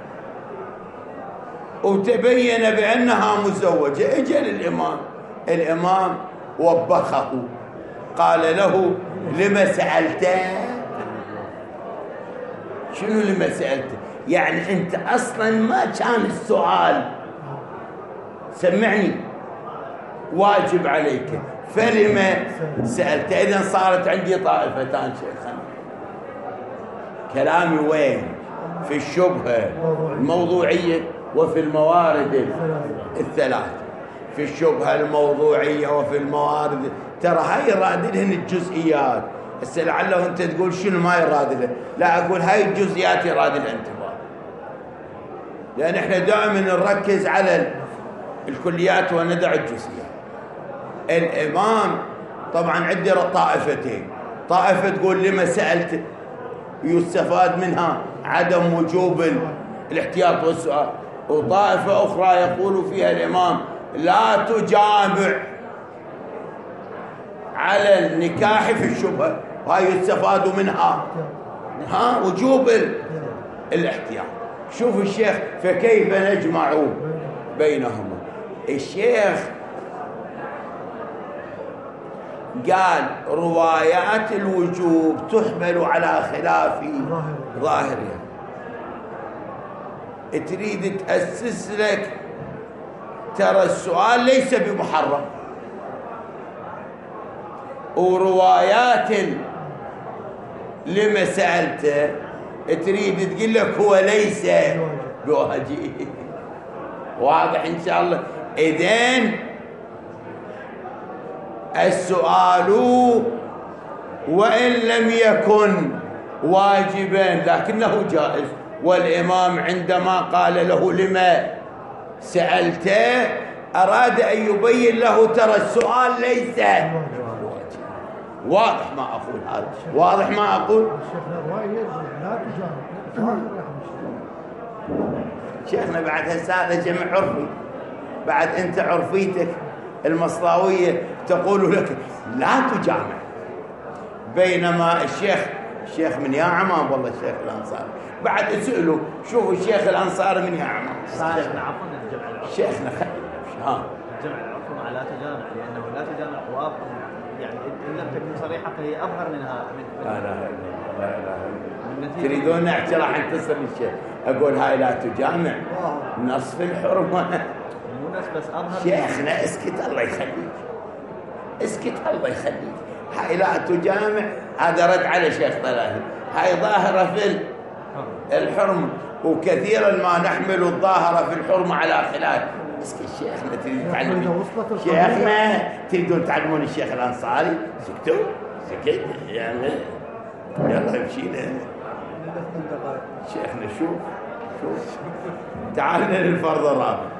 وتبين بأنها مزوجة. اجى الإمام وبخه قال له لما سألته؟ شنو لما سألته؟ يعني أنت أصلا ما كان السؤال سمعني واجب عليك فلما سألت؟ إذن صارت عندي طائفتان شيخنا. كلامي وين؟ في الشبهة الموضوعية وفي الموارد الثلاث. في الشبهة الموضوعية وفي الموارد، ترى هاي يراد لهن الجزئيات. هسه لعله انت تقول شنو ما يراد له، لا اقول هاي الجزئيات يراد لها انتباه، لان احنا دائما نركز على الكليات وندع الجزئيات. الامام طبعا عندنا طائفتين، طائفه تقول لما سالت يستفاد منها عدم وجوب الاحتياط والسؤال، وطائفه اخرى يقول فيها الامام لا تجامع على النكاح في الشبهه، وهي يستفاد منها وجوب الاحتياط. شوف الشيخ فكيف نجمع بينهما. الشيخ قال روايات الوجوب تحمل على خلاف ظاهرها، تريد تأسس لك ترى السؤال ليس بمحرم، وروايات لما سألته تريد تقول لك هو ليس بواجب. واضح إن شاء الله؟ إذن السؤال وإن لم يكن واجبا لكنه جائز، والإمام عندما قال له لما سألته أراد أن يبين له ترى السؤال ليس واجب. واضح ما أقول هذا، واضح ما أقول. شيخنا الرواية لا تجامع. شيخنا بعد هذا جمع عرفي، بعد أنت عرفيتك المصلاوية تقول لك لا تجامع، بينما الشيخ من يا عمام، والله الشيخ الأنصاري بعد اسألوا شوفوا الشيخ الأنصاري من يا عمام. شيخنا عفوا الجمع العرفي، شيخنا ها الجمع العرفي مع لا تجامع، لأنه لا تجامع واضح، يعني إن لم تكن صريحة فهي أظهر منها. لا إله إلا الله، لا إله إلا الله. تريدون نحكي راح نتصل الشيخ أقول هاي لا تجامع نصف الحرمة. مو نصف بس أظهر. شيخنا اسكت الله يخليك، اسكت الله يخليك. هاي لا تجامع هذا رد على شيخ طلاهي، هاي ظاهرة في الحرمة، وكثيرا ما نحمل الظاهرة في الحرمة على خلاف. اسكت شيخنا، تريدون تعلمون شيخنا، تريدون تعلمون الشيخ الأنصاري؟ سكتوا سكت يعني، يلا يمشينا شيخنا. شوف تعال للفرض الرابع،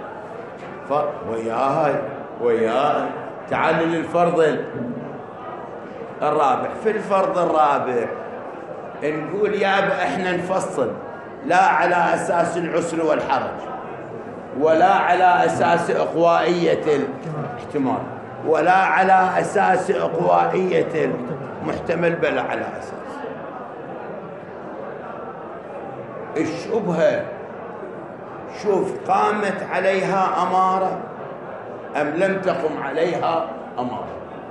وياي تعال للفرض الرابع. في الفرض الرابع نقول يابا احنا نفصل، لا على أساس العسر والحرج، ولا على أساس إقوائية الاحتمال، ولا على أساس إقوائية المحتمل، بل على أساس الشبهة. شوف قامت عليها أمارة أم لم تقم عليها أمارة.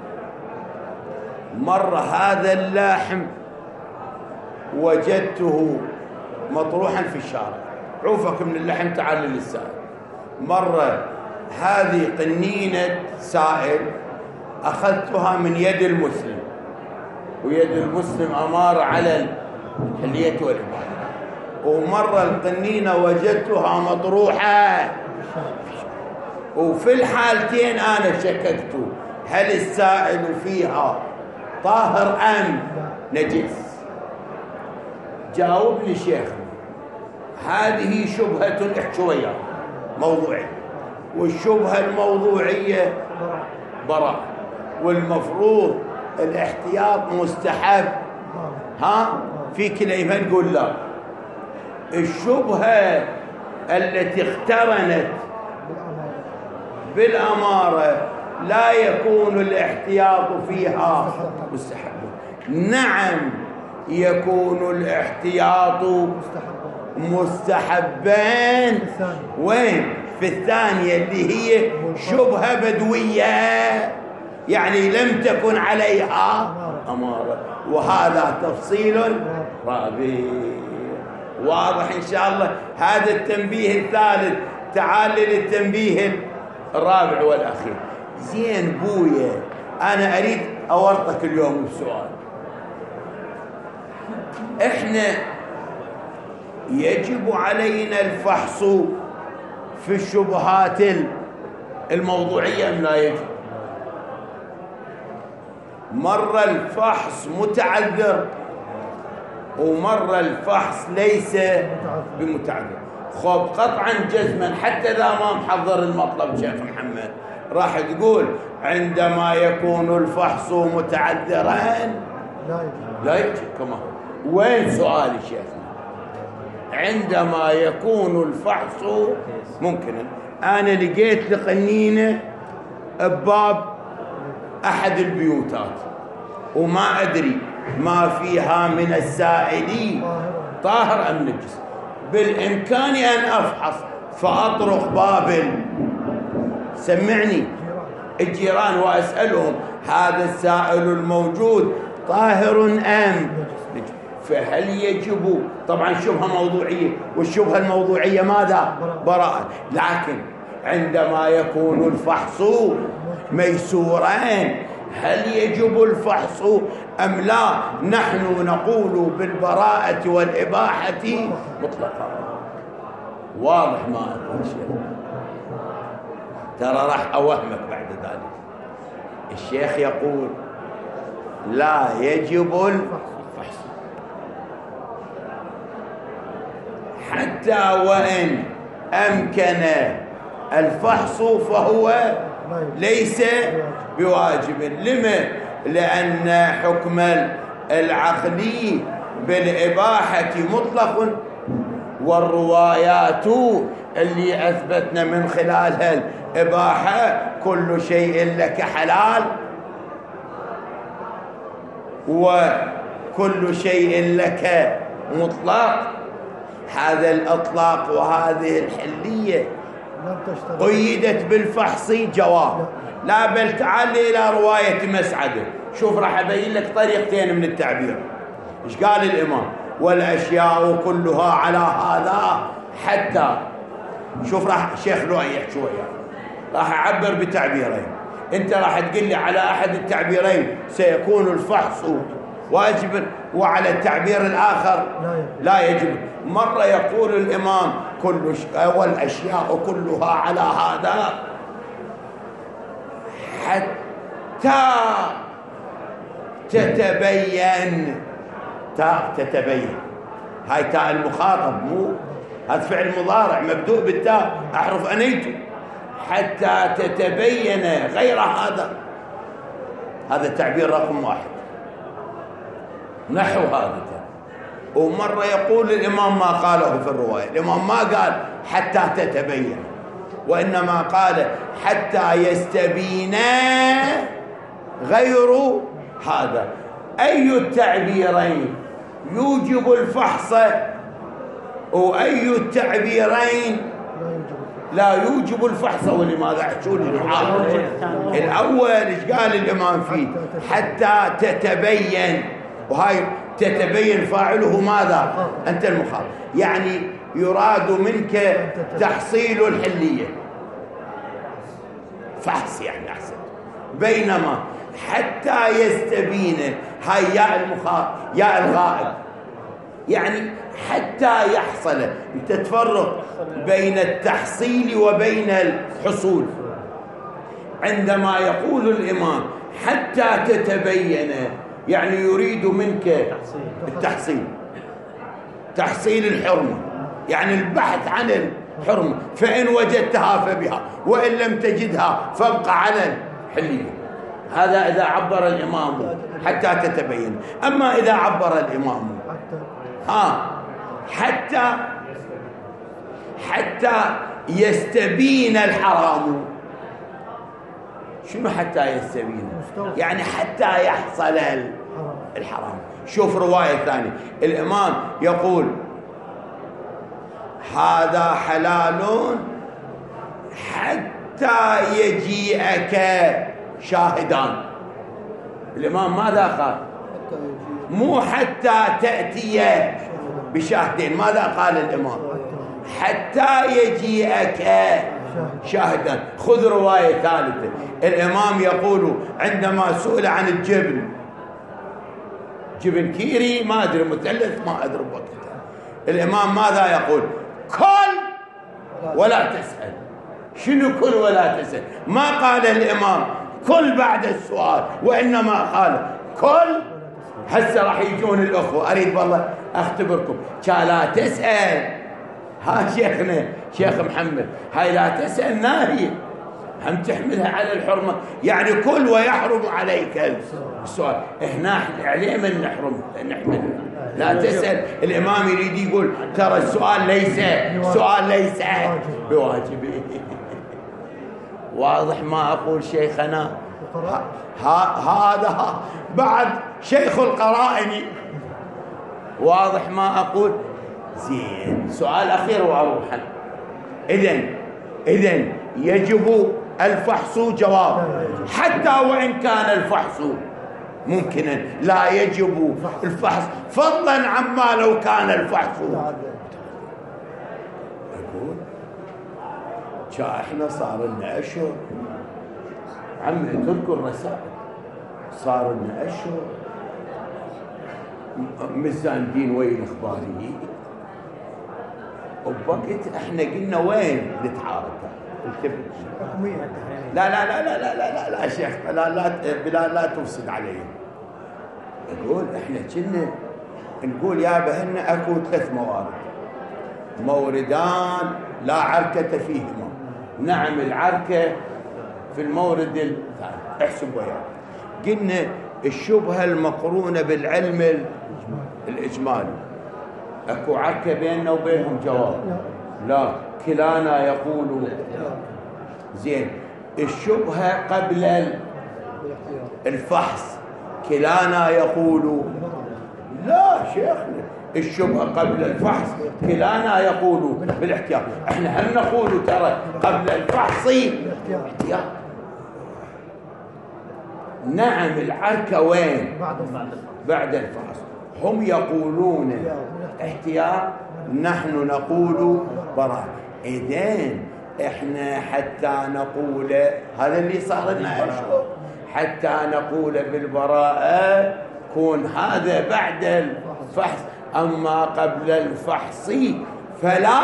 مرة هذا اللحم وجدته مطروحا في الشارع، عوفك من اللحم تعال للسائل. مرة هذه قنينة سائل أخذتها من يد المسلم، ويد المسلم أمارة على الحلية والإباحة. ومرة القنينة وجدتها مطروحة، وفي الحالتين أنا شككت هل السائل فيها طاهر أم نجس. جاوبني شيخنا، هذه شبهة احشوية موضوعية، والشبهة الموضوعية براء، والمفروض الاحتياط مستحب. ها في كلمة نقول لا. الشبهة التي اقترنت بالأمارة لا يكون الاحتياط فيها مستحب. نعم يكون الاحتياط مستحبان. وين؟ في الثانية اللي هي شبهة بدوية، يعني لم تكن عليها أمارة، وهذا تفصيل رابع. واضح إن شاء الله. هذا التنبيه الثالث. تعال للتنبيه الرابع والأخير. زين بويا، أنا أريد أورطك اليوم بسؤال. إحنا يجب علينا الفحص في الشبهات الموضوعية أم لا يجب؟ مرة الفحص متعذر، ومرة الفحص ليس بمتعذر. خب قطعا جزما، حتى إذا ما محضر المطلب شيخ محمد راح تقول عندما يكون الفحص متعذرا لا يجب كما هو. وين سؤالي شيخنا؟ عندما يكون الفحص ممكنا. أنا لقيت لقنينة بباب أحد البيوتات وما أدري ما فيها من السائل طاهر أم نجس، بالإمكان أن أفحص فأطرق باب سمعني الجيران وأسألهم هذا السائل الموجود طاهر أم نجس. فهل يجب؟ طبعا شبهة موضوعية، والشبهة الموضوعية ماذا؟ براءة. لكن عندما يكون الفحص ميسورا هل يجب الفحص أم لا؟ نحن نقول بالبراءة والإباحة مطلقا. واضح ما أقول شيء؟ ترى راح أوهمك بعد ذلك. الشيخ يقول لا يجب الفحص حتى وإن أمكن الفحص فهو ليس بواجب. لما؟ لأن حكم العقلي بالإباحة مطلق، والروايات اللي أثبتنا من خلالها الإباحة كل شيء لك حلال وكل شيء لك مطلق. هذا الإطلاق وهذه الحلية قيدت بالفحص جواب. لا بل تعال إلى رواية مسعدة، شوف راح أبين لك طريقتين من التعبير. إيش قال الإمام؟ والأشياء كلها على هذا حتى. شوف راح شيخ لؤي شوية راح أعبر بتعبيرين، أنت راح تقول لي على أحد التعبيرين سيكون الفحص واجب وعلى التعبير الآخر لا يجب. مرة يقول الإمام والأشياء كلها على هذا حتى تتبين. تتبين هاي تاء المخاطب، مو هذا فعل مضارع مبدوء بالتاء، أحرف أنيته. حتى تتبين غير هذا التعبير رقم 1 نحو هذا. ومرة يقول الإمام ما قاله في الرواية، الإمام ما قال حتى تتبين، وإنما قال حتى يستبين غير هذا. أي التعبيرين يوجب الفحص وأي التعبيرين لا يوجب الفحص؟ ولماذا احشوا لي الأول إيش قال الإمام فيه؟ حتى تتبين، وهاي تتبين فاعله ماذا؟ أنت المخاطب، يعني يراد منك تحصيل الحلية، فحص يعني أحسن. بينما حتى يستبين هاي ياء المخاطب ياء الغائب، يعني حتى يحصل. انت تفرق بين التحصيل وبين الحصول. عندما يقول الإمام حتى تتبين يعني يريد منك التحصيل، تحصيل الحرمة، يعني البحث عن الحرمة، فإن وجدتها فبها وإن لم تجدها فابقى على الحلية. هذا إذا عبر الإمام حتى تتبين. أما إذا عبر الإمام حتى يستبين الحرام. شنو حتى يستبين؟ يعني حتى يحصل الحرام. شوف رواية ثانية، الإمام يقول هذا حلال حتى يجيئك شاهدان. الإمام ماذا قال؟ مو حتى تأتي بشاهدين. ماذا قال الإمام؟ حتى يجيئك شاهدا. خذ رواية ثالثة، الإمام يقول عندما سئل عن الجبن، جبن كيري ما أدري مثلث ما أدري بوقتها، الإمام ماذا يقول؟ كل ولا تسأل. شنو كل ولا تسأل؟ ما قال الإمام كل بعد السؤال، وإنما قال كل. هسه راح يجون الأخوة، أريد والله أختبركم، لا تسأل. ها شيخنا شيخ محمد، هاي لا تسأل ناهية، هم تحملها على الحرمة، يعني كل ويحرم عليك السؤال. هنا عليه من نحملها لا تسأل. الإمام يريد يقول ترى السؤال ليس بواجب. واضح ما أقول شيخنا؟ هذا بعد شيخ القرائن. واضح ما أقول؟ زين، سؤال أخير وأروح. إذن يجب الفحص جواب، حتى وإن كان الفحص ممكنا لا يجب الفحص، فضلا عما لو كان الفحص. أقول احنا صار لنا أشهر عمي تذكر الرسائل، صار لنا أشهر مزاندين وين إخباري، وبوقت احنا قلنا وين نتعارك. لا لا لا لا لا لا لا شيخ، لا تفسد علي. نقول احنا كنا نقول يا بهنا اكو 3 موارد، موردان لا عركة فيهما. نعم العركة في المورد الثاني، احسب وياه. قلنا الشبهة المقرونة بالعلم الإجمالي أكو عركة بيننا وبينهم جواب؟ لا، كلانا يقول. زين، الشبهة قبل الفحص كلانا يقول. لا شيخنا، الشبهة قبل الفحص كلانا يقول بالاحتياط. احنا هل نقول ترى قبل الفحص احتياط؟ نعم، العركة وين؟ بعد الفحص. هم يقولون احتياط، نحن نقول براءة. إذن احنا حتى نقول هذا اللي صار لنا، حتى نقول بالبراءة كون هذا بعد الفحص، أما قبل الفحص فلا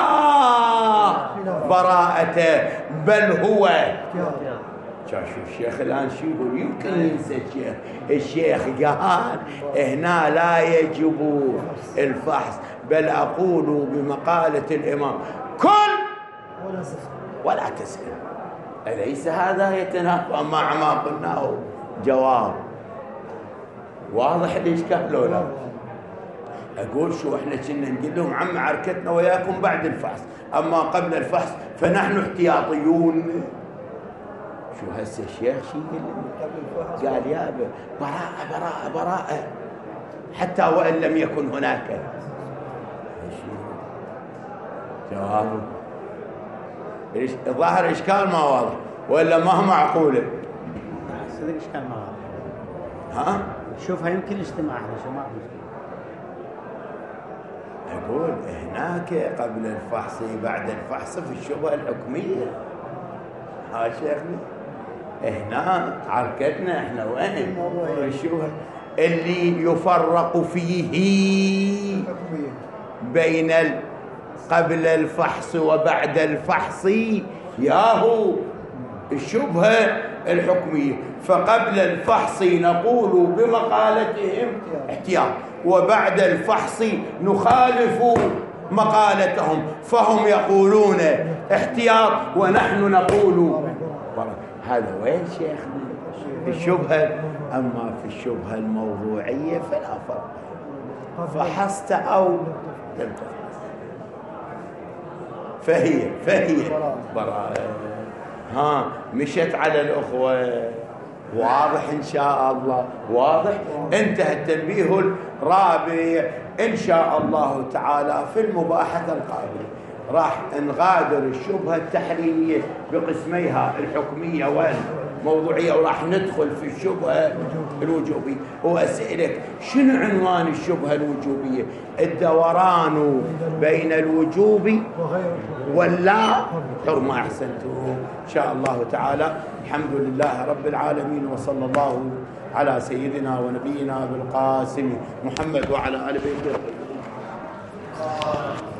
براءة بل هو. شوف الشيخ الآن شو يقول؟ يمكن ينسى الشيخ قال هنا لا يجب الفحص، بل أقول بمقالة الإمام كل ولا تسأل. أليس هذا يتنافى مع ما قلناه؟ جواب واضح الإشكال لو لا؟ أقول شو إحنا كنا نقول لهم عم عركتنا وياكم بعد الفحص، أما قبل الفحص فنحن احتياطيون. شو هسه الشيخ شي قال يابا براءة براءة براءة حتى وإن لم يكن هناك. جوابه الظاهر إشكال ما واضح ولا ما هو معقولة؟ صدق إشكال ما واضح. ها؟ شوفها يمكن اجتماع شو ما أقول هناك قبل الفحص بعد الفحص في الشبهة الحكمية. ها شيخنا هنا عركتنا احنا وين؟ الشبهة اللي يفرق فيه بين قبل الفحص وبعد الفحص ياهو الشبهة الحكمية. فقبل الفحص نقول بمقالتهم احتياط، وبعد الفحص نخالف مقالتهم، فهم يقولون احتياط ونحن نقول هذا. وين شيخنا الشبهة؟ أما في الشبهة الموضوعية فلا فرق، فحصت أو لم تفحص فهي براءة. ها مشت على الأخوة، واضح إن شاء الله، واضح. انتهى التنبيه الرابع إن شاء الله تعالى. في المباحثة القادمة راح نغادر الشبهة التحليلية بقسميها الحكمية والموضوعية، وراح ندخل في الشبهة الوجوبية. وأسألك شنو عنوان الشبهة الوجوبية؟ الدوران بين الوجوب ولا حرمة. أحسنتم إن شاء الله تعالى. الحمد لله رب العالمين، وصلى الله على سيدنا ونبينا بالقاسم محمد وعلى آل بيته.